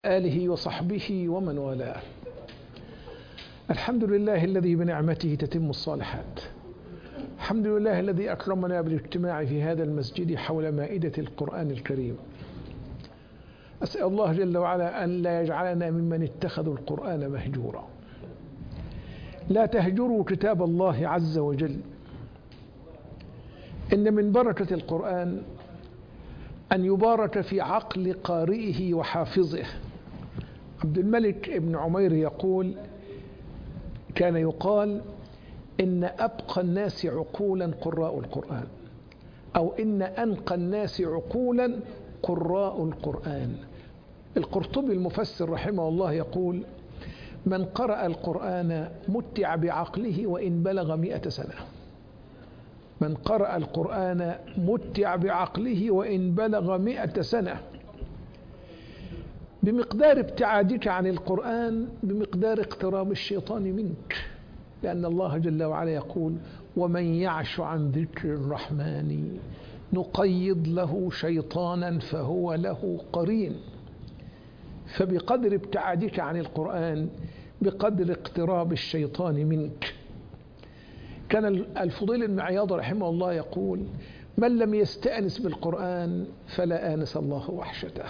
آله وصحبه ومن والاه. الحمد لله الذي بنعمته تتم الصالحات. الحمد لله الذي أكرمنا بالاجتماع في هذا المسجد حول مائدة القرآن الكريم. أسأل الله جل وعلا أن لا يجعلنا ممن اتخذوا القرآن مهجورا. لا تهجروا كتاب الله عز وجل. إن من بركة القرآن أن يبارك في عقل قارئه وحافظه. عبد الملك ابن عمير يقول: كان يقال إن أبقى الناس عقولا قراء القرآن، أو إن أنقى الناس عقولا قراء القرآن. القرطبي المفسر رحمه الله يقول: من قرأ القرآن متع بعقله وإن بلغ 100 سنة. من قرأ القرآن متع بعقله وإن بلغ 100 سنة. بمقدار ابتعادك عن القرآن بمقدار اقتراب الشيطان منك، لأن الله جل وعلا يقول: ومن يعش عن ذكر الرحمن نقيض له شيطانا فهو له قرين. فبقدر ابتعادك عن القرآن بقدر اقتراب الشيطان منك. كان الفضيل بن عياض رحمه الله يقول: من لم يستأنس بالقرآن فلا آنس الله وحشته.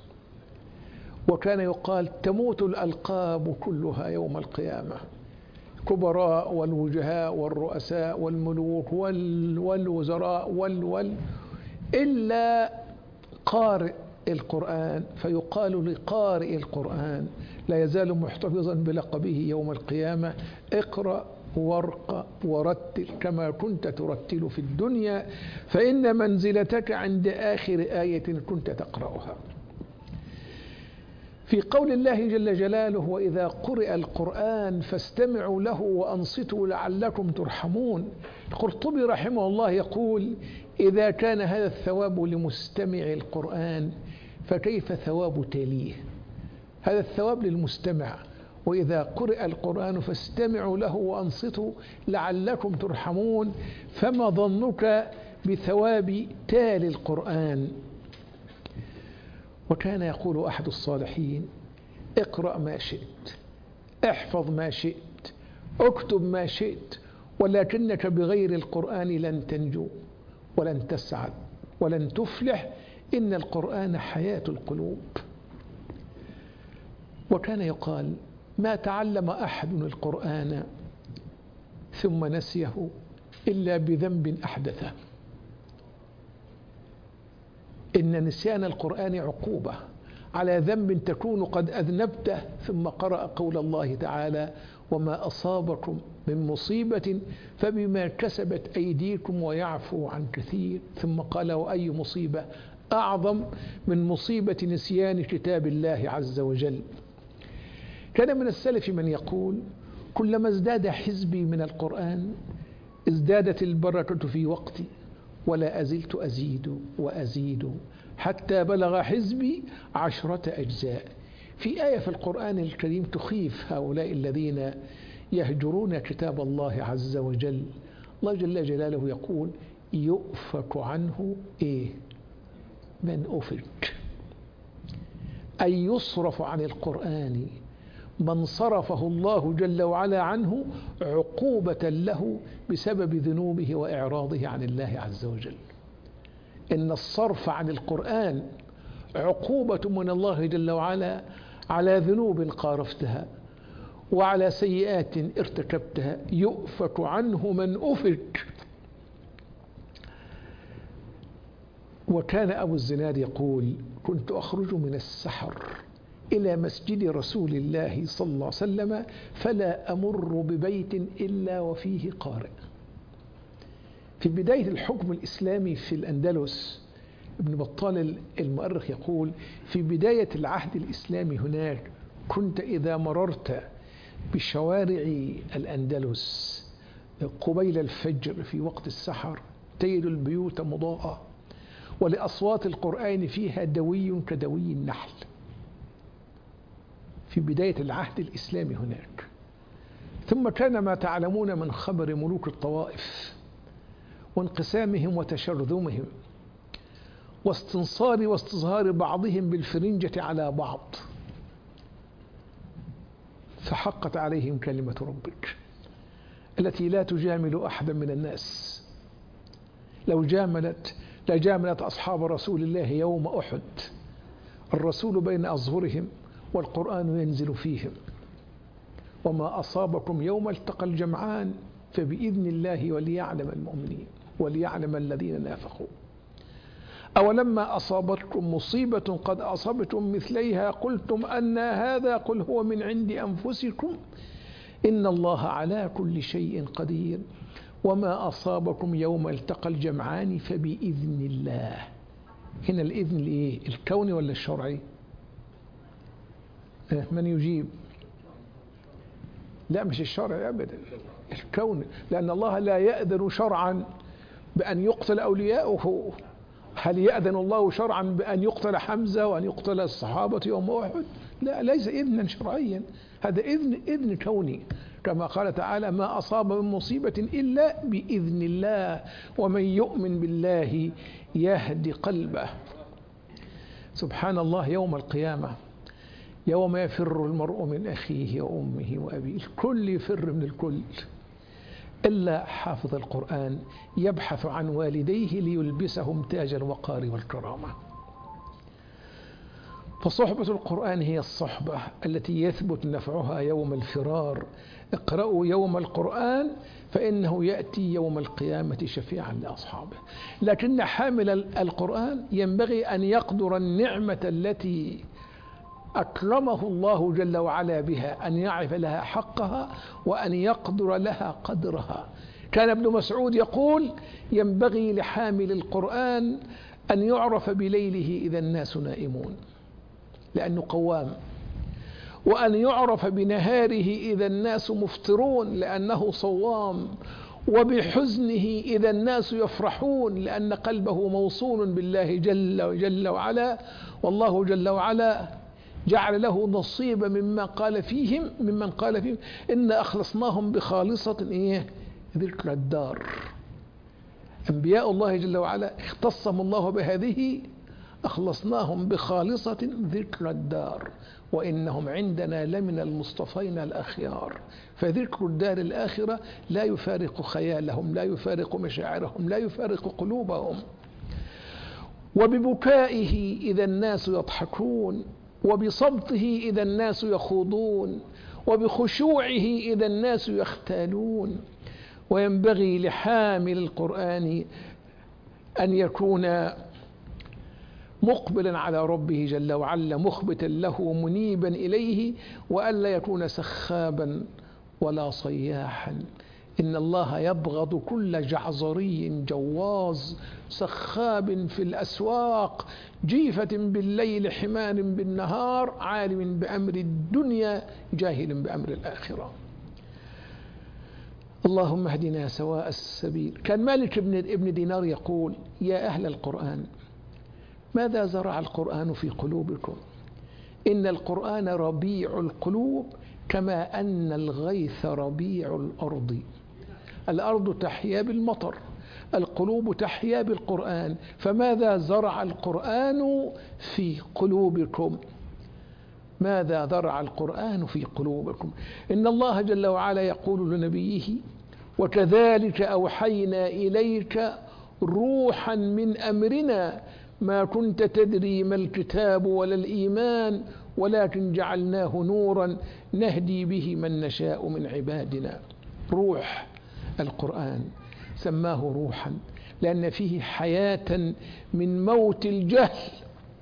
وكان يقال: تموت الألقاب كلها يوم القيامة، كبراء والوجهاء والرؤساء والملوك والوزراء إلا قارئ القرآن، فيقال لقارئ القرآن: لا يزال محتفظا بلقبه يوم القيامة، اقرأ وارق ورتل كما كنت ترتل في الدنيا، فإن منزلتك عند آخر آية كنت تقرأها. في قول الله جل جلاله: وإذا قرئ القرآن فاستمعوا له وأنصتوا لعلكم ترحمون. القرطبي رحمه الله يقول: إذا كان هذا الثواب لمستمع القرآن فكيف ثواب تاليه؟ هذا الثواب للمستمع: وإذا قرئ القرآن فاستمعوا له وأنصتوا لعلكم ترحمون، فما ظنك بثواب تالي القرآن؟ وكان يقول أحد الصالحين: اقرأ ما شئت، احفظ ما شئت، اكتب ما شئت، ولكنك بغير القرآن لن تنجو ولن تسعد ولن تفلح، إن القرآن حياة القلوب. وكان يقال: ما تعلم أحد القرآن ثم نسيه إلا بذنب أحدثه. إن نسيان القرآن عقوبة على ذنب تكون قد أذنبته، ثم قرأ قول الله تعالى: وما أصابكم من مصيبة فبما كسبت أيديكم ويعفو عن كثير، ثم قال: وأي مصيبة أعظم من مصيبة نسيان كتاب الله عز وجل. كان من السلف من يقول: كلما ازداد حزبي من القرآن ازدادت البركة في وقتي، ولا أزلت أزيد وأزيد حتى بلغ حزبي 10 أجزاء. في آية في القرآن الكريم تخيف هؤلاء الذين يهجرون كتاب الله عز وجل. الله جل جلاله يقول: يؤفك عنه من أفك، أي يصرف عن القرآن من صرفه الله جل وعلا عنه عقوبة له بسبب ذنوبه وإعراضه عن الله عز وجل. إن الصرف عن القرآن عقوبة من الله جل وعلا على ذنوب قارفتها وعلى سيئات ارتكبتها. يؤفك عنه من أفك. وكان أبو الزناد يقول: كنت أخرج من السحر إلى مسجد رسول الله صلى الله عليه وسلم فلا أمر ببيت إلا وفيه قارئ. في بداية الحكم الإسلامي في الأندلس، ابن بطال المؤرخ يقول: في بداية العهد الإسلامي هناك كنت إذا مررت بشوارع الأندلس قبيل الفجر في وقت السحر تجد البيوت مضاءة، ولأصوات القرآن فيها دوي كدوي النحل. في بداية العهد الإسلامي هناك. ثم كان ما تعلمون من خبر ملوك الطوائف وانقسامهم وتشرذمهم واستنصار واستصهار بعضهم بالفرنجة على بعض، فحقت عليهم كلمة ربك التي لا تجامل أحدا من الناس. لو لجاملت أصحاب رسول الله يوم أحد، الرسول بين أظهرهم والقرآن ينزل فيهم. وما أصابكم يوم التقى الجمعان فبإذن الله وليعلم المؤمنين وليعلم الذين نافقوا. أولما أصابتكم مصيبة قد أصبتم مثليها قلتم أن هذا قل هو من عند أنفسكم إن الله على كل شيء قدير وما أصابكم يوم التقى الجمعان فبإذن الله. هنا الإذن الإيه؟ الكوني ولا الشرعي؟ من يجيب؟ لا مش الشرعي أبدا، الكوني، لأن الله لا يأذن شرعا بأن يقتل أولياؤه. هل يأذن الله شرعا بأن يقتل حمزة وأن يقتل الصحابة يوم أحد؟ لا، ليس إذنا شرعيا، هذا إذن كوني، كما قال تعالى ما أصاب من مصيبة إلا بإذن الله ومن يؤمن بالله يهدي قلبه. سبحان الله، يوم القيامة يوم يفر المرء من أخيه وأمه وأبيه، الكل يفر من الكل إلا حافظ القرآن يبحث عن والديه ليلبسهم تاج الوقار والكرامة. فصحبة القرآن هي الصحبة التي يثبت نفعها يوم الفرار. اقرأوا يوم القرآن فإنه يأتي يوم القيامة شفيعا لأصحابه. لكن حامل القرآن ينبغي أن يقدر النعمة التي أكرمه الله جل وعلا بها، أن يعرف لها حقها وأن يقدر لها قدرها. كان ابن مسعود يقول ينبغي لحامل القرآن أن يعرف بليله إذا الناس نائمون لأنه قوام، وأن يعرف بنهاره إذا الناس مفطرون لأنه صوام، وبحزنه إذا الناس يفرحون لأن قلبه موصول بالله جل وعلا، والله جل وعلا جعل له نصيبا ممن قال فيهم إن أخلصناهم بخالصة ذكر الدار. أنبياء الله جل وعلا اختصهم الله بهذه، أخلصناهم بخالصة ذكر الدار وإنهم عندنا لمن المصطفين الأخيار. فذكر الدار الآخرة لا يفارق خيالهم، لا يفارق مشاعرهم، لا يفارق قلوبهم. وببكائه إذا الناس يضحكون، وبصمته إذا الناس يخوضون، وبخشوعه إذا الناس يختالون. وينبغي لحامل القرآن أن يكون مقبلا على ربه جل وعلا مخبتا له منيبا إليه، وألا يكون سخابا ولا صياحا. إن الله يبغض كل جعزري جواز سخاب في الأسواق جيفة بالليل حمار بالنهار عالم بأمر الدنيا جاهل بأمر الآخرة. اللهم اهدنا سواء السبيل. كان مالك ابن دينار يقول يا أهل القرآن ماذا زرع القرآن في قلوبكم؟ إن القرآن ربيع القلوب كما أن الغيث ربيع الأرض. الأرض تحيا بالمطر، القلوب تحيا بالقرآن. فماذا زرع القرآن في قلوبكم؟ ماذا زرع القرآن في قلوبكم؟ إن الله جل وعلا يقول لنبيه وكذلك أوحينا إليك روحا من أمرنا ما كنت تدري ما الكتاب ولا الإيمان ولكن جعلناه نورا نهدي به من نشاء من عبادنا. روح القرآن سماه روحا لأن فيه حياة من موت الجهل.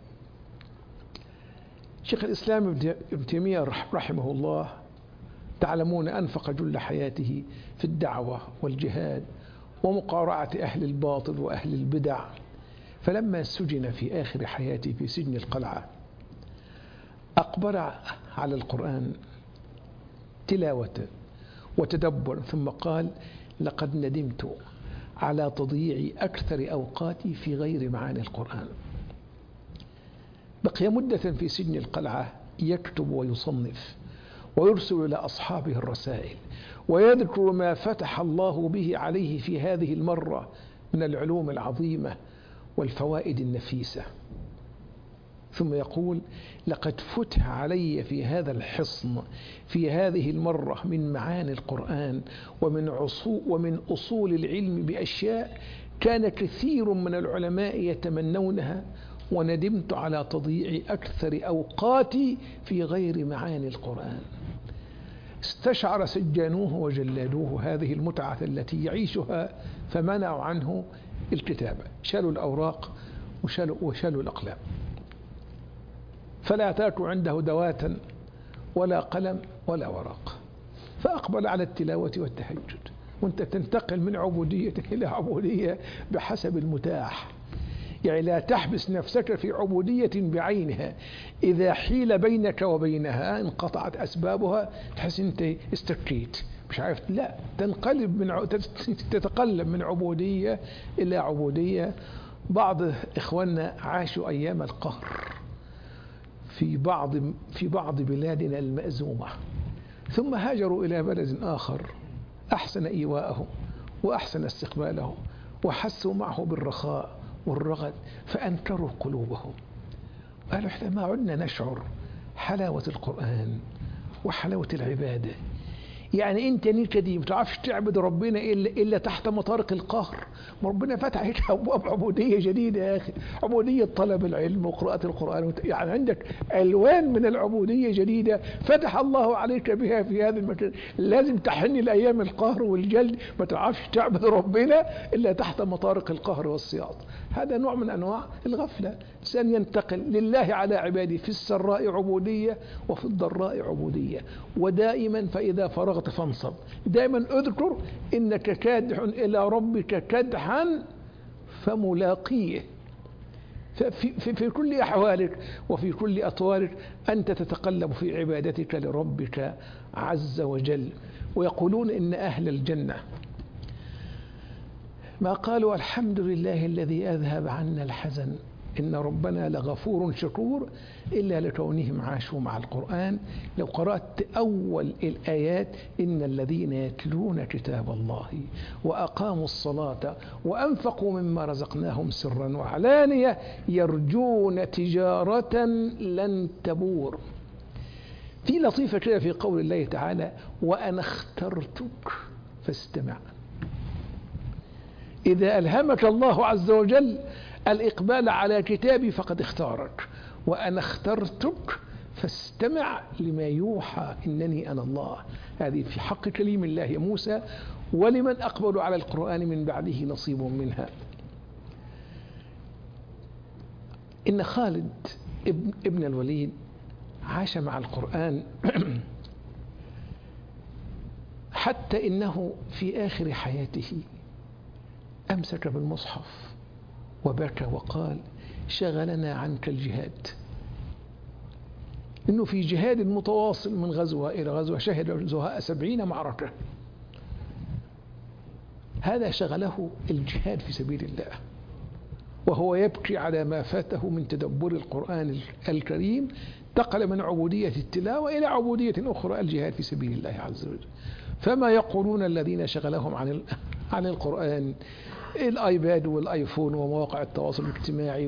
شيخ الإسلام ابن تيمية رحمه الله تعلمون أنفق جل حياته في الدعوة والجهاد ومقارعة أهل الباطل وأهل البدع. فلما سجن في آخر حياته في سجن القلعة أقبل على القرآن تلاوة وتدبر، ثم قال لقد ندمت على تضييع أكثر أوقاتي في غير معاني القرآن. بقي مدة في سجن القلعة يكتب ويصنف ويرسل إلى أصحابه الرسائل ويذكر ما فتح الله به عليه في هذه المرة من العلوم العظيمة والفوائد النفيسة. ثم يقول لقد فتح علي في هذا الحصن في هذه المرة من معاني القرآن ومن أصول العلم بأشياء كان كثير من العلماء يتمنونها، وندمت على تضييع أكثر أوقاتي في غير معاني القرآن. استشعر سجانوه وجلادوه هذه المتعة التي يعيشها، فمنعوا عنه الكتابة، شالوا الأوراق وشالوا الأقلام، فلا تأتوا عنده دواتا ولا قلم ولا ورق، فأقبل على التلاوة والتهجد. وانت تنتقل من عبودية إلى عبودية بحسب المتاح، يعني لا تحبس نفسك في عبودية بعينها، إذا حيل بينك وبينها انقطعت أسبابها تحس أنت استكيت مش عارف، لا تنقلب تتقلب من عبودية إلى عبودية. بعض إخواننا عاشوا أيام القهر في بعض بلادنا المأزومة، ثم هاجروا إلى بلد آخر أحسن إيواءهم وأحسن استقبالهم وحسوا معه بالرخاء والرغد، فأنكروا قلوبهم، قالوا احنا ما عدنا نشعر حلاوة القرآن وحلاوة العبادة. يعني انت نكدي ما تعرفش تعبد ربنا الا تحت مطارق القهر. ربنا فتح عليك ابواب عبوديه جديده يا اخي، عبوديه طلب العلم وقراءه القران، يعني عندك الوان من العبوديه جديده فتح الله عليك بها في هذا المكان. لازم تحن لايام القهر والجلد، ما تعرفش تعبد ربنا الا تحت مطارق القهر والسياط. هذا نوع من انواع الغفله. الانسان ينتقل لله على عباده في السراء عبوديه وفي الضراء عبوديه، ودائما فاذا فرغت فانصب. دائما اذكر انك كادح الى ربك كدحا فملاقيه. في كل احوالك وفي كل اطوارك انت تتقلب في عبادتك لربك عز وجل. ويقولون ان اهل الجنه ما قالوا الحمد لله الذي اذهب عنا الحزن إن ربنا لغفور شكور إلا لكونهم عاشوا مع القرآن. لو قرأت أول الآيات إن الذين يتلون كتاب الله وأقاموا الصلاة وأنفقوا مما رزقناهم سرا وعلانية يرجون تجارة لن تبور. في لطيفة كده في قول الله تعالى وأنا اخترتك فاستمع. إذا ألهمك الله عز وجل الإقبال على كتابي فقد اختارك، وأنا اخترتك فاستمع لما يوحى إنني أنا الله. هذه في حق كليم الله موسى، ولمن أقبلوا على القرآن من بعده نصيب منها. إن خالد ابن الوليد عاش مع القرآن حتى إنه في آخر حياته أمسك بالمصحف وبكى وقال شغلنا عنك الجهاد. إنه في جهاد متواصل من غزوة إلى غزوة، شهد الزهاء 70 معركة، هذا شغله الجهاد في سبيل الله، وهو يبكي على ما فاته من تدبر القرآن الكريم. انتقل من عبودية التلاوة إلى عبودية أخرى الجهاد في سبيل الله عز وجل. فما يقولون الذين شغلهم عن القرآن الايباد والايفون ومواقع التواصل الاجتماعي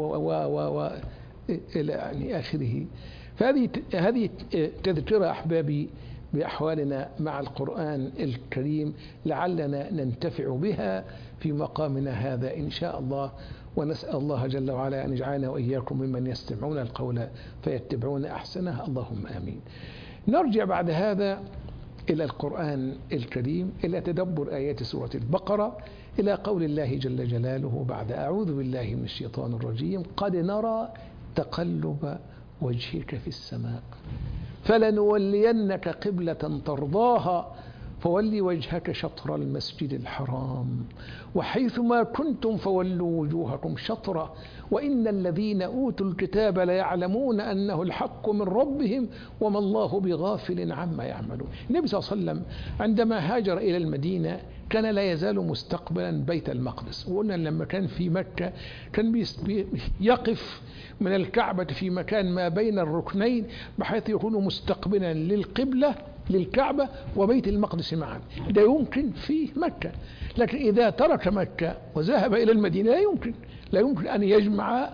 الى يعني اخره. فهذه تذكرة احبابي باحوالنا مع القرآن الكريم، لعلنا ننتفع بها في مقامنا هذا ان شاء الله. ونسأل الله جل وعلا ان يجعلنا واياكم ممن يستمعون القول فيتبعون احسنه، اللهم امين. نرجع بعد هذا إلى القرآن الكريم، إلى تدبر آيات سورة البقرة، إلى قول الله جل جلاله بعد أعوذ بالله من الشيطان الرجيم قد نرى تقلب وجهك في السماء فلنولينك قبلة ترضاها فولي وجهك شطر المسجد الحرام وحيث ما كنتم فولوا وجوهكم شطره وإن الذين أوتوا الكتاب ليعلمون أنه الحق من ربهم وما الله بغافل عما يعملون. النبي صلى الله عليه وسلم عندما هاجر إلى المدينة كان لا يزال مستقبلا بيت المقدس، وقلنا لما كان في مكة كان يقف من الكعبة في مكان ما بين الركنين بحيث يكون مستقبلا للقبلة للكعبة وبيت المقدس معا. ده يمكن في مكة، لكن إذا ترك مكة وذهب إلى المدينة لا يمكن أن يجمع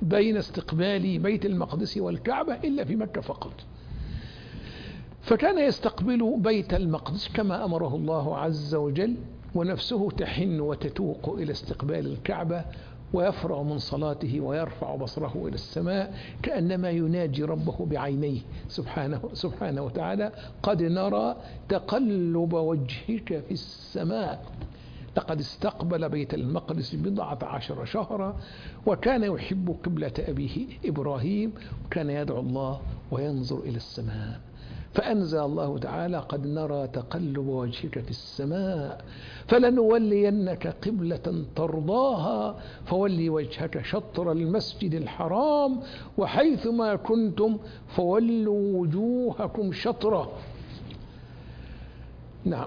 بين استقبال بيت المقدس والكعبة إلا في مكة فقط. فكان يستقبل بيت المقدس كما أمره الله عز وجل، ونفسه تحن وتتوق إلى استقبال الكعبة، ويفرغ من صلاته ويرفع بصره إلى السماء كأنما يناجي ربه بعينيه سبحانه وتعالى: قد نرى تقلب وجهك في السماء. لقد استقبل بيت المقدس 14 شهرا، وكان يحب قبلة أبيه إبراهيم، وكان يدعو الله وينظر إلى السماء. فأنزل الله تعالى: قد نرى تقلب وجهك في السماء فلنولينك قبلة ترضاها فولي وجهك شطر المسجد الحرام وحيثما كنتم فولوا وجوهكم شطره. نعم.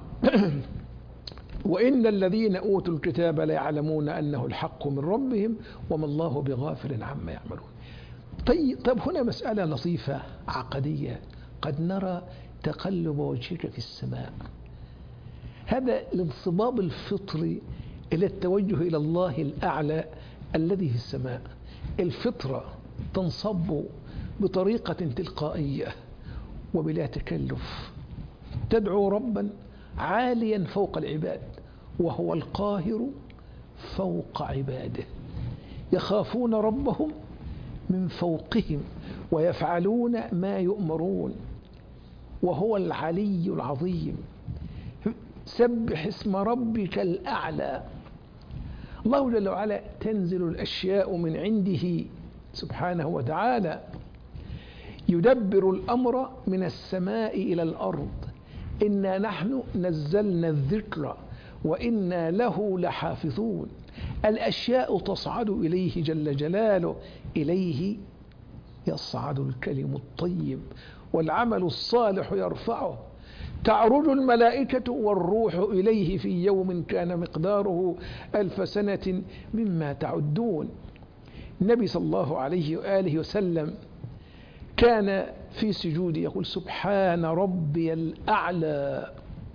وإن الذين أوتوا الكتاب ليعلمون أنه الحق من ربهم وما الله بغافل عما يعملون. طيب هنا مسألة لطيفة عقدية: قد نرى تقلب وجهك في السماء. هذا الانصباب الفطري إلى التوجه إلى الله الأعلى الذي في السماء. الفطرة تنصب بطريقة تلقائية وبلا تكلف، تدعو ربا عاليا فوق العباد، وهو القاهر فوق عباده، يخافون ربهم من فوقهم ويفعلون ما يؤمرون، وهو العلي العظيم. سبح اسم ربك الأعلى. الله جل وعلا تنزل الأشياء من عنده سبحانه وتعالى، يدبر الأمر من السماء إلى الأرض. إنا نحن نزلنا الذكر وإنا له لحافظون. الأشياء تصعد إليه جل جلاله، إليه يصعد الكلم الطيب والعمل الصالح يرفعه. تعرج الملائكة والروح إليه في يوم كان مقداره 1000 سنة مما تعدون. النبي صلى الله عليه وآله وسلم كان في سجود يقول: سبحان ربي الأعلى.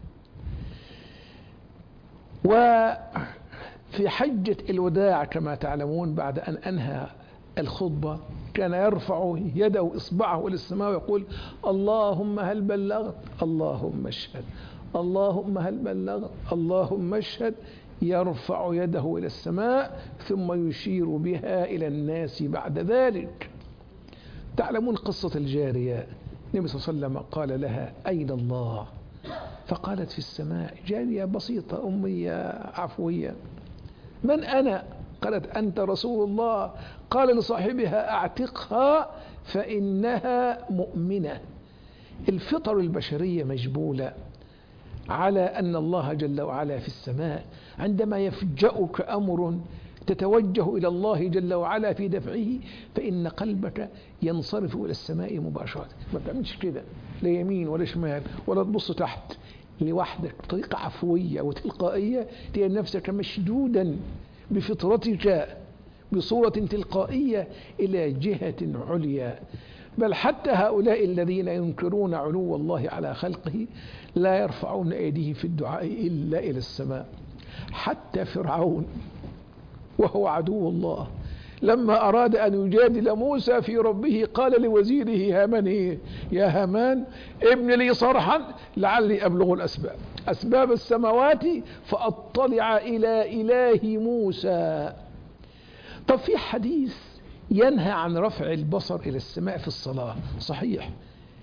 وفي حجة الوداع كما تعلمون بعد أن أنهى الخطبة كان يرفع يده إصبعه إلى السماء ويقول: اللهم هل بلغت؟ اللهم اشهد. اللهم هل بلغت؟ اللهم اشهد. يرفع يده إلى السماء ثم يشير بها إلى الناس بعد ذلك. تعلمون قصة الجارية، النبي صلى الله عليه وسلم قال لها: أين الله؟ فقالت: في السماء. جارية بسيطة أمية عفوية: من أنا؟ قالت: أنت رسول الله. قال لصاحبها: أعتقها فإنها مؤمنة. الفطر البشرية مجبولة على أن الله جل وعلا في السماء. عندما يفجأك أمر تتوجه إلى الله جل وعلا في دفعه فإن قلبك ينصرف إلى السماء مباشرة. ما بتعملش كده لا يمين ولا شمال ولا تبص تحت، لوحدك بطريقة عفوية وتلقائية تجد نفسك مشدودا بفطرتك بصورة تلقائية إلى جهة عليا. بل حتى هؤلاء الذين ينكرون علو الله على خلقه لا يرفعون أيديهم في الدعاء إلا إلى السماء. حتى فرعون وهو عدو الله لما أراد أن يجادل موسى في ربه قال لوزيره هامان: يا هامان ابن لي صرحا لعلي أبلغ الأسباب أسباب السماوات فأطلع إلى إله موسى. طب في حديث ينهى عن رفع البصر إلى السماء في الصلاة، صحيح.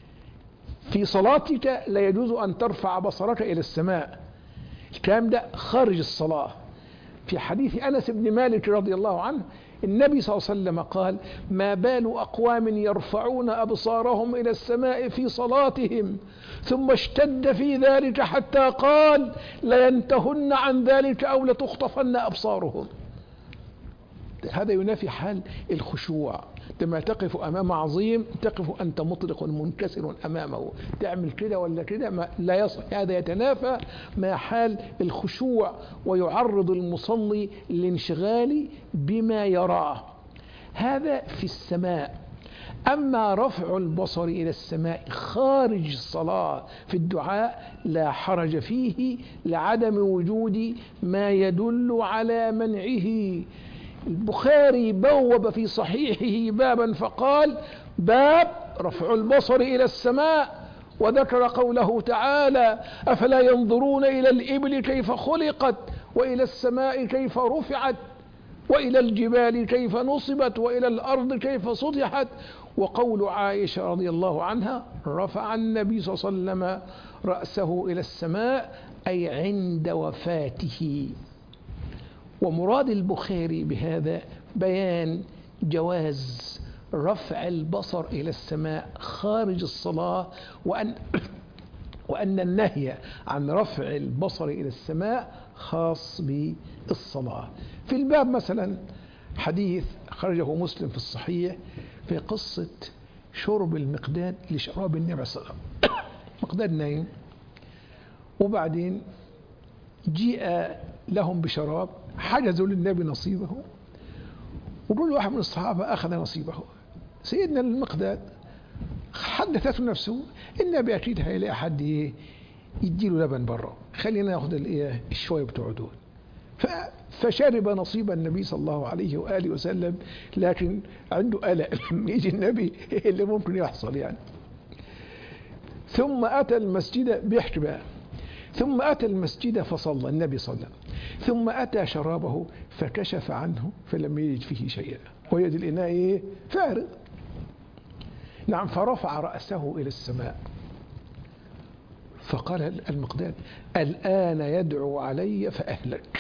في صلاتك لا يجوز أن ترفع بصرك إلى السماء، الكلام ده خارج الصلاة. في حديث أنس بن مالك رضي الله عنه النبي صلى الله عليه وسلم قال: ما بال أقوام يرفعون أبصارهم إلى السماء في صلاتهم ثم اشتد في ذلك حتى قال: لينتهن عن ذلك أو لتخطفن أبصارهم. هذا ينافي حال الخشوع. لما تقف أمام عظيم تقف أنت مطلق منكسر أمامه، تعمل كده ولا كده لا يصح. هذا يتنافى مع حال الخشوع ويعرض المصلي للانشغال بما يراه. هذا في السماء. أما رفع البصر إلى السماء خارج الصلاة في الدعاء لا حرج فيه لعدم وجود ما يدل على منعه. البخاري بوب في صحيحه بابا فقال: باب رفع البصر إلى السماء، وذكر قوله تعالى: أفلا ينظرون إلى الإبل كيف خلقت، وإلى السماء كيف رفعت، وإلى الجبال كيف نصبت، وإلى الأرض كيف سطحت. وقول عائشة رضي الله عنها: رفع النبي صلى الله عليه وسلم رأسه إلى السماء، أي عند وفاته. ومراد البخاري بهذا بيان جواز رفع البصر إلى السماء خارج الصلاة، وأن النهي عن رفع البصر إلى السماء خاص بالصلاة. في الباب مثلا حديث خرجه مسلم في الصحيح في قصة شرب المقداد لشراب النبي صلى الله عليه وسلم. مقداد نايم، وبعدين جيء لهم بشراب، حجزوا للنبي نصيبه، وكل واحد من الصحابة أخذ نصيبه. سيدنا المقداد حدثته نفسه: النبي أكيد هيلاقي حد يديله لبن برا، خلينا ناخذ الشوية بتوع دول. فشرب نصيب النبي صلى الله عليه وآله وسلم، لكن عنده قلق لما يجي النبي إيه اللي ممكن يحصل يعني. ثم أتى المسجد، بيحكي بقى: ثم أتى المسجد فصلى النبي صلى الله عليه وسلم، ثم أتى شرابه فكشف عنه فلم يجد فيه شيئا، ويد الإناء فارغ. نعم، فرفع رأسه إلى السماء فقال المقداد: الآن يدعو علي فأهلك.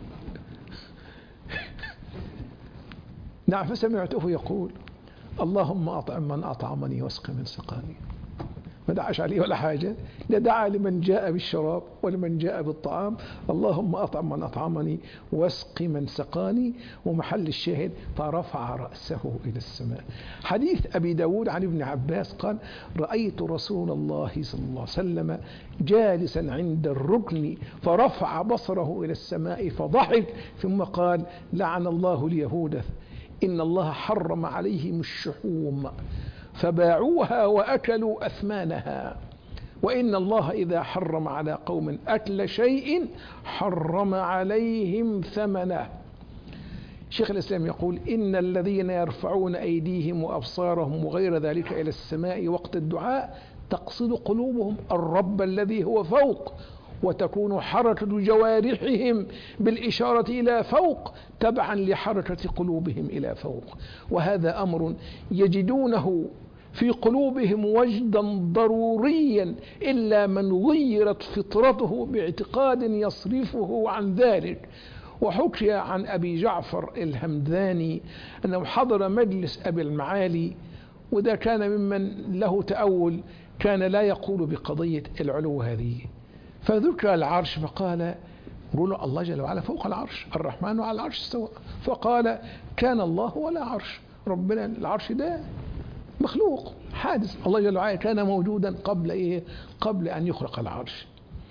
نعم، فسمعته يقول: اللهم أطعم من أطعمني واسق من سقاني. ما دعاش عليه ولا حاجة، لا دعا لمن جاء بالشراب ولمن جاء بالطعام. اللهم أطعم من أطعمني واسق من سقاني. ومحل الشاهد: فرفع رأسه إلى السماء. حديث أبي داود عن ابن عباس قال: رأيت رسول الله صلى الله عليه وسلم جالسا عند الركن فرفع بصره إلى السماء فضحك، ثم قال: لعن الله اليهود، إن الله حرم عليهم الشحوم فباعوها وأكلوا أثمانها، وإن الله إذا حرم على قوم أكل شيء حرم عليهم ثمنه. شيخ الإسلام يقول: إن الذين يرفعون أيديهم وأبصارهم وغير ذلك إلى السماء وقت الدعاء تقصد قلوبهم الرب الذي هو فوق، وتكون حركة جوارحهم بالإشارة إلى فوق تبعا لحركة قلوبهم إلى فوق. وهذا أمر يجدونه في قلوبهم وجدا ضروريا، إلا من غيرت فطرته باعتقاد يصرفه عن ذلك. وحكي عن أبي جعفر الهمداني أنه حضر مجلس أبي المعالي، وده كان ممن له تأول، كان لا يقول بقضية العلو هذه، فذكر العرش فقال: قولوا الله جل وعلا فوق العرش، الرحمن على العرش استوى. فقال: كان الله ولا عرش، ربنا العرش ده مخلوق حادث، الله جل وعلا كان موجودا قبل أن يخلق العرش.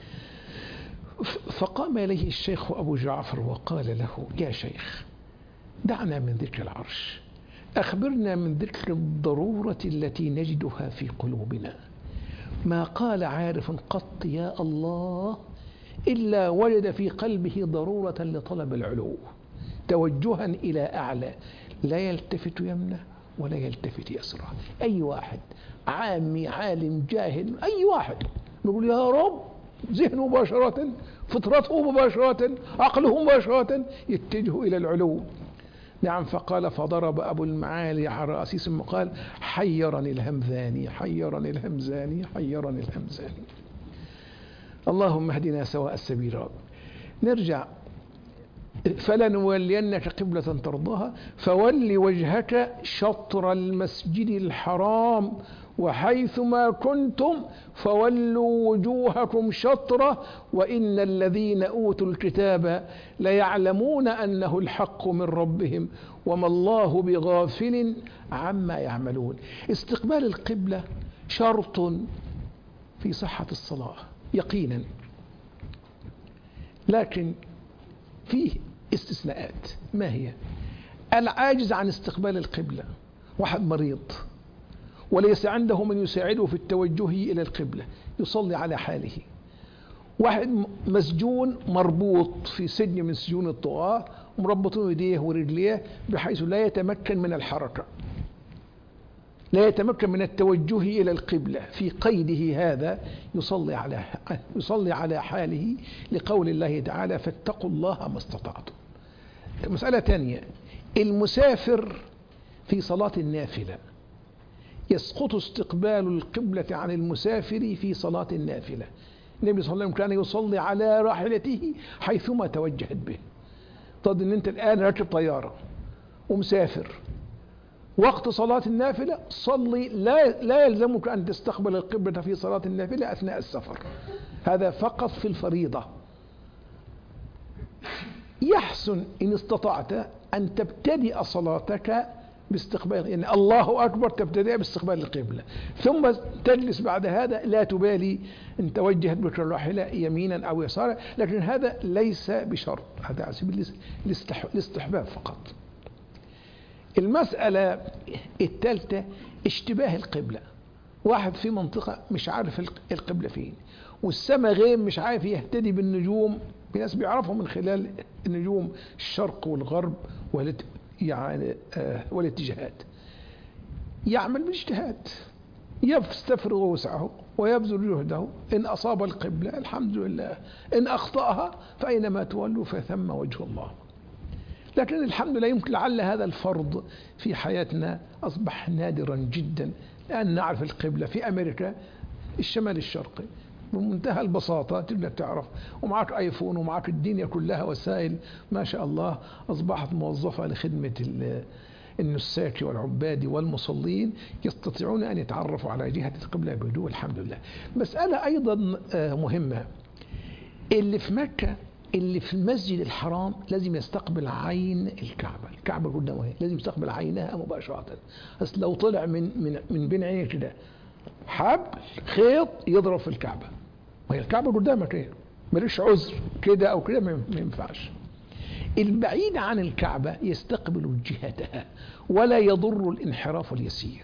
فقام إليه الشيخ أبو جعفر وقال له: يا شيخ، دعنا من ذكر العرش، أخبرنا من ذكر الضرورة التي نجدها في قلوبنا. ما قال عارف قط يا الله إلا وجد في قلبه ضرورة لطلب العلو، توجها إلى أعلى، لا يلتفت يمنه ولا يلتفت يسره. أي واحد عامي عالم جاهل، أي واحد نقول يا رب، ذهنه مباشرة، فطرته مباشرة، عقله مباشرة يتجه إلى العلو. نعم، فقال: فضرب أبو المعالي على رأسي ثم قال: حيرني الهمذاني، حيرني الهمزاني، حيرني الهمزاني. اللهم اهدنا سواء السبيل. نرجع: فلنولينك قبلة ترضاها فول وجهك شطر المسجد الحرام وحيثما كنتم فولوا وجوهكم شطره وإن الذين أوتوا الكتاب ليعلمون أنه الحق من ربهم وما الله بغافل عما يعملون. استقبال القبلة شرط في صحة الصلاة يقينا، لكن فيه استثناءات. ما هي؟ العاجز عن استقبال القبلة، واحد مريض وليس عنده من يساعده في التوجه إلى القبلة، يصلي على حاله. واحد مسجون مربوط في سجن من سجون الطغاة ومربطين يديه ورجليه بحيث لا يتمكن من الحركة، لا يتمكن من التوجه إلى القبلة. في قيده هذا يصلي على حاله، لقول الله تعالى فاتقوا الله ما استطعتم. مسألة ثانية، المسافر في صلاة النافلة يسقط استقبال القبلة عن المسافر في صلاة النافلة. النبي صلى الله عليه وسلم كان يصلي على راحلته حيثما توجهت به. طب ان انت الآن راكب طيارة ومسافر، وقت صلاة النافلة صلي، لا يلزمك أن تستقبل القبلة في صلاة النافلة أثناء السفر، هذا فقط في الفريضة. يحسن إن استطعت أن تبتدئ صلاتك باستقبال، يعني الله أكبر تبتدئ باستقبال القبلة، ثم تجلس بعد هذا لا تبالي إن توجهت بك الراحلة يمينا أو يسارا، لكن هذا ليس بشرط، هذا على سبيل الاستحباب فقط. المسألة الثالثة اشتباه القبلة. واحد في منطقة مش عارف القبلة فين، والسماء غيم مش عارف يهتدي بالنجوم. في ناس بيعرفوا من خلال النجوم الشرق والغرب والاتجاهات. يعمل بالاجتهاد، يستفرغ وسعه ويبذل جهده، إن أصاب القبلة الحمد لله، إن أخطأها فأينما تولوا فثم وجه الله. لكن الحمد لله يمكن لعل هذا الفرض في حياتنا أصبح نادرا جدا، لأن نعرف القبلة. في أمريكا الشمال الشرقي بمنتهى البساطة تقدر تعرف، ومعك آيفون ومعك الدنيا كلها وسائل ما شاء الله أصبحت موظفة لخدمة النساك والعباد والمصلين، يستطيعون أن يتعرفوا على جهة القبلة بهدوء الحمد لله. مسألة أيضا مهمة، اللي في مكة، اللي في المسجد الحرام لازم يستقبل عين الكعبة. الكعبة قدامه لازم يستقبل عينها مباشرة. بس لو طلع من بين عينيه كده حبل خيط يضرب في الكعبة، وهي الكعبة قدامك ايه، ماليش عذر كده او كده، ما ينفعش. البعيد عن الكعبة يستقبل جهتها ولا يضر الانحراف اليسير.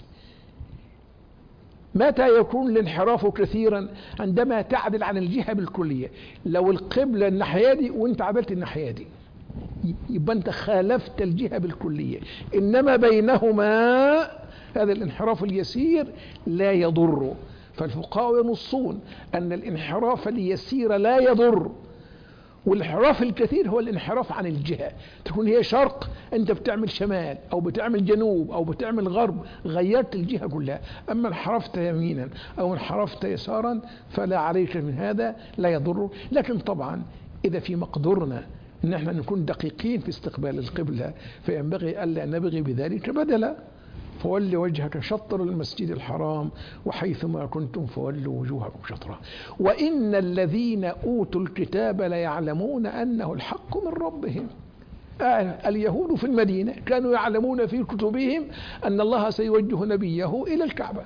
متى يكون الانحراف كثيرا؟ عندما تعدل عن الجهة بالكلية. لو القبلة الناحية دي وانت عدلت الناحية دي يبقى انت خالفت الجهة بالكلية، انما بينهما هذا الانحراف اليسير لا يضر. فالفقهاء ينصون ان الانحراف اليسير لا يضر، والانحراف الكثير هو الانحراف عن الجهة. تكون هي شرق انت بتعمل شمال او بتعمل جنوب او بتعمل غرب، غيرت الجهة كلها. اما انحرفت يمينا او انحرفت يسارا فلا عليك من هذا، لا يضر. لكن طبعا اذا في مقدورنا ان احنا نكون دقيقين في استقبال القبلة فينبغي الا نبغي بذلك بدلا. فول وجهك شطر المسجد الحرام وحيثما كنتم فولوا وجوهكم شطره. وإن الذين أوتوا الكتاب ليعلمون أنه الحق من ربهم. اليهود في المدينة كانوا يعلمون في كتبهم أن الله سيوجه نبيه إلى الكعبة،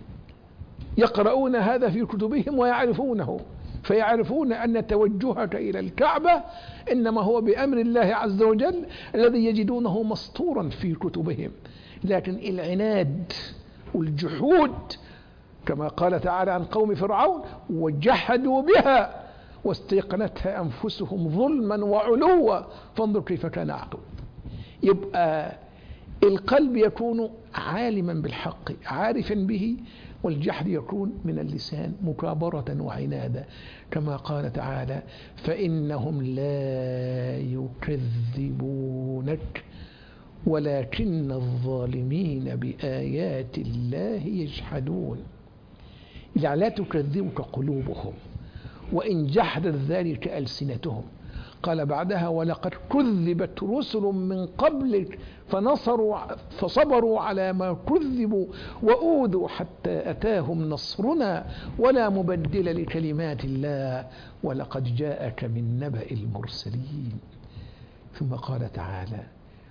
يقرؤون هذا في كتبهم ويعرفونه، فيعرفون أن توجهك إلى الكعبة إنما هو بأمر الله عز وجل الذي يجدونه مسطورا في كتبهم. لكن العناد والجحود كما قال تعالى عن قوم فرعون وجحدوا بها واستيقنتها أنفسهم ظلما وعلوا فانظر كيف كان عقب. يبقى القلب يكون عالما بالحق عارفا به، والجحد يكون من اللسان مكابرة وعنادا، كما قال تعالى فإنهم لا يكذبونك ولكن الظالمين بآيات الله يجحدون. إذا لا تكذبك قلوبهم وإن جحدت ذلك ألسنتهم. قال بعدها ولقد كذبت رسل من قبلك فصبروا على ما كذبوا وأوذوا حتى أتاهم نصرنا ولا مبدل لكلمات الله ولقد جاءك من نبأ المرسلين. ثم قال تعالى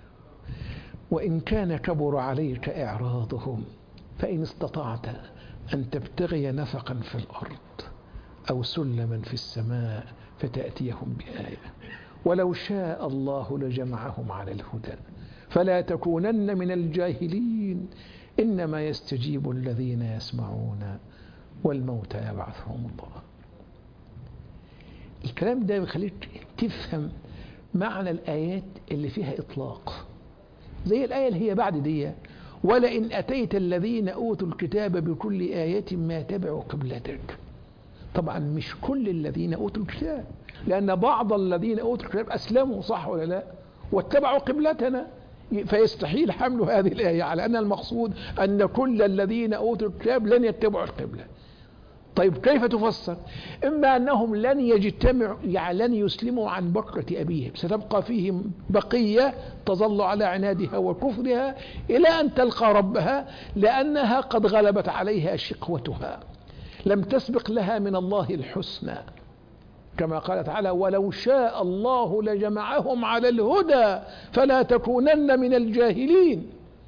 وإن كان كبر عليك إعراضهم فإن استطعت أن تبتغي نفقا في الأرض أو سلما في السماء فتأتيهم بآية ولو شاء الله لجمعهم على الهدى فلا تكونن من الجاهلين إنما يستجيب الذين يسمعون والموتى يبعثهم الله. الكلام ده يخليك تفهم معنى الآيات اللي فيها إطلاق، زي الآية اللي هي بعد دي: ولئن أتيت الذين أوتوا الكتاب بكل آية ما تبعوا قبلتك. طبعا مش كل الذين أوتوا الكتاب، لأن بعض الذين أوتوا الكتاب أسلموا، صح ولا لا، واتبعوا قبلتنا، فيستحيل حمل هذه الآية على أن المقصود أن كل الذين أوتوا الكتاب لن يتبعوا القبلة. طيب كيف تفسر؟ إما أنهم لن يجتمعوا، يعني لن يسلموا عن بكرة أبيهم، ستبقى فيهم بقية تظل على عنادها وكفرها إلى أن تلقى ربها، لأنها قد غلبت عليها شقوتها، لم تسبق لها من الله الحسنى، كما قال تعالى: ولو شاء الله لجمعهم على الهدى فلا تكونن من الجاهلين.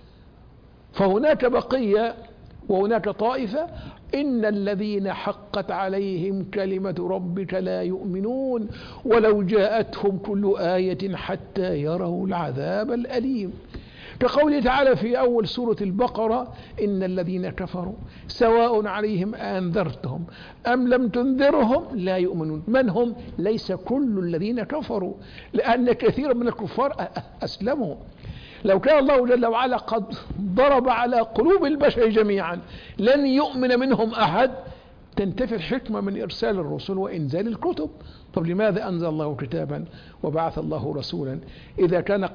فهناك بقية وهناك طائفة: إن الذين حقت عليهم كلمة ربك لا يؤمنون ولو جاءتهم كل آية حتى يروا العذاب الأليم. كقوله تعالى في أول سورة البقرة: إن الذين كفروا سواء عليهم أنذرتهم أم لم تنذرهم لا يؤمنون. من هم؟ ليس كل الذين كفروا، لأن كثير من الكفار أسلموا. لو كان الله جل وعلا قد ضرب على قلوب البشر جميعا لن يؤمن منهم أحد، تنتفي الحكمة من إرسال الرسل وإنزال الكتب. طب لماذا أنزل الله كتابا وبعث الله رسولا إذا كان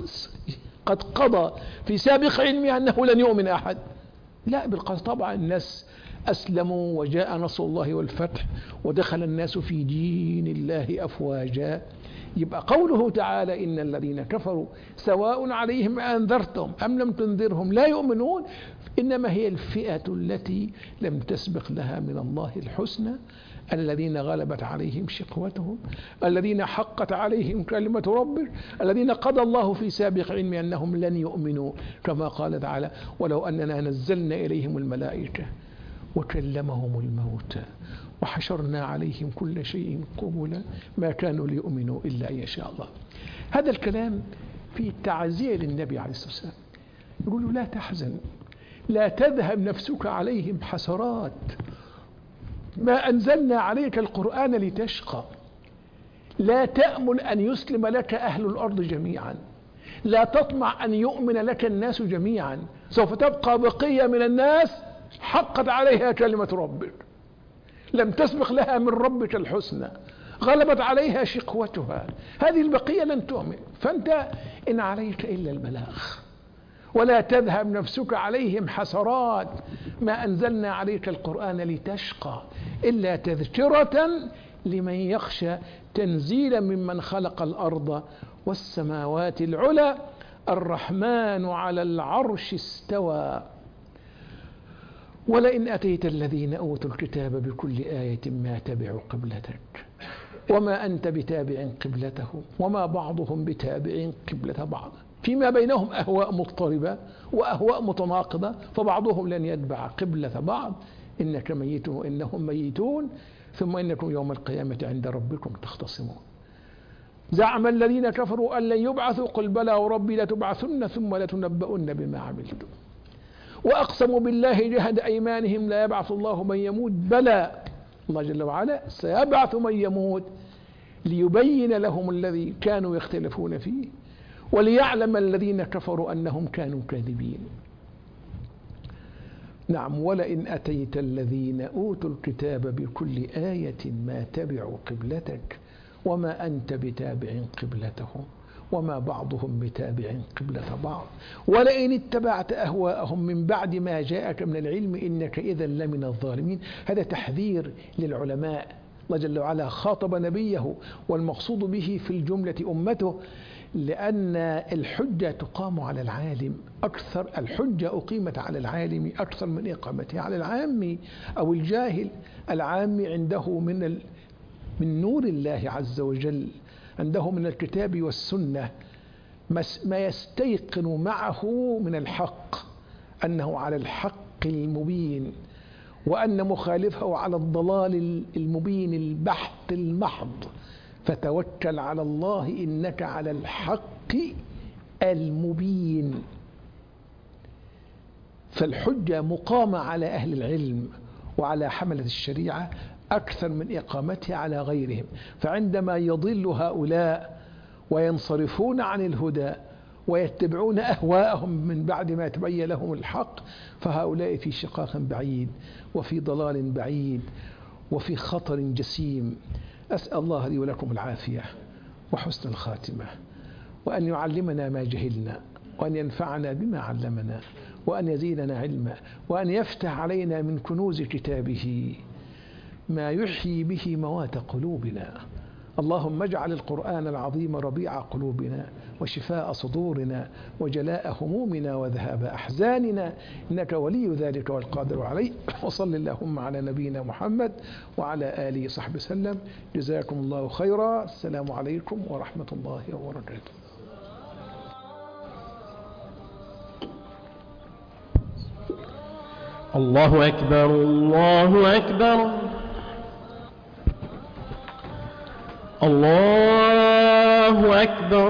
قد قضى في سابق علمه أنه لن يؤمن أحد؟ لا بالقصد، طبعا الناس أسلموا وجاء نصر الله والفتح ودخل الناس في دين الله أفواجا. يبقى قوله تعالى: إن الذين كفروا سواء عليهم أنذرتهم أم لم تنذرهم لا يؤمنون، إنما هي الفئة التي لم تسبق لها من الله الحسنى، الذين غلبت عليهم شقوتهم، الذين حقت عليهم كلمة ربك، الذين قضى الله في سابق علم أنهم لن يؤمنوا، كما قال تعالى: ولو أننا نزلنا إليهم الملائكة وكلمهم الموتى وحشرنا عليهم كل شيء قبلا ما كانوا ليؤمنوا إلا أن يشاء الله. هذا الكلام في تعزية للنبي عليه الصلاة والسلام، يقول: لا تحزن، لا تذهب نفسك عليهم حسرات، ما أنزلنا عليك القرآن لتشقى، لا تأمل أن يسلم لك أهل الأرض جميعا، لا تطمع أن يؤمن لك الناس جميعا، سوف تبقى بقية من الناس حقت عليها كلمة ربك، لم تسبق لها من ربك الحسنى، غلبت عليها شقوتها، هذه البقية لن تؤمن. فأنت إن عليك إلا البلاغ، ولا تذهب نفسك عليهم حسرات، ما أنزلنا عليك القرآن لتشقى إلا تذكرة لمن يخشى، تنزيلا ممن خلق الأرض والسماوات العلى، الرحمن على العرش استوى. ولئن أتيت الذين أوتوا الكتاب بكل آية ما تبعوا قبلتك وما أنت بتابع قبلتهم وما بعضهم بتابع قبلة بعض، فيما بينهم أهواء مضطربة وأهواء متناقضة، فبعضهم لن يتبع قبلة بعض، إنك ميت وإنهم ميتون ثم إنكم يوم القيامة عند ربكم تختصمون. زعم الذين كفروا أن لن يبعثوا، قل بلى وربي لتبعثن ثم لتنبؤن بما عملتم، وأقسموا بالله جهد أيمانهم لا يبعث الله من يموت، بلى الله جل وعلا سيبعث من يموت ليبين لهم الذي كانوا يختلفون فيه وليعلم الذين كفروا أنهم كانوا كاذبين. نعم: ولئن أتيت الذين أوتوا الكتاب بكل آية ما تبعوا قبلتك وما أنت بتابع قبلتهم وما بعضهم بتابع قبلة بعض، ولئن اتبعت أهواءهم من بعد ما جاءك من العلم إنك إذا لمن الظالمين. هذا تحذير للعلماء، الله جل وعلا خاطب نبيه والمقصود به في الجملة أمته، لأن الحجة تقام على العالم أكثر، الحجة أقيمت على العالم أكثر من إقامتها على العام أو الجاهل. العام عنده من نور الله عز وجل، عنده من الكتاب والسنة ما يستيقن معه من الحق، أنه على الحق المبين، وأن مخالفه على الضلال المبين البحت المحض، فتوكل على الله إنك على الحق المبين. فالحجة مقامة على أهل العلم وعلى حملة الشريعة أكثر من إقامتها على غيرهم، فعندما يضل هؤلاء وينصرفون عن الهدى ويتبعون أهواءهم من بعد ما تبين لهم الحق، فهؤلاء في شقاق بعيد وفي ضلال بعيد وفي خطر جسيم. أسأل الله لي ولكم العافية وحسن الخاتمة، وأن يعلمنا ما جهلنا، وأن ينفعنا بما علمنا، وأن يزيدنا علما، وأن يفتح علينا من كنوز كتابه ما يحيي به موات قلوبنا. اللهم اجعل القرآن العظيم ربيع قلوبنا وشفاء صدورنا وجلاء همومنا وذهاب أحزاننا، إنك ولي ذلك والقادر عليه. وصل اللهم على نبينا محمد وعلى آله وصحبه وسلم. جزاكم الله خيرا. السلام عليكم ورحمة الله وبركاته. الله أكبر الله أكبر. الله أكبر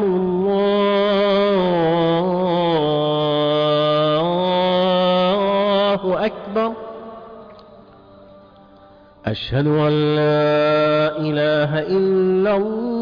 الله أكبر. أشهد أن لا إله إلا الله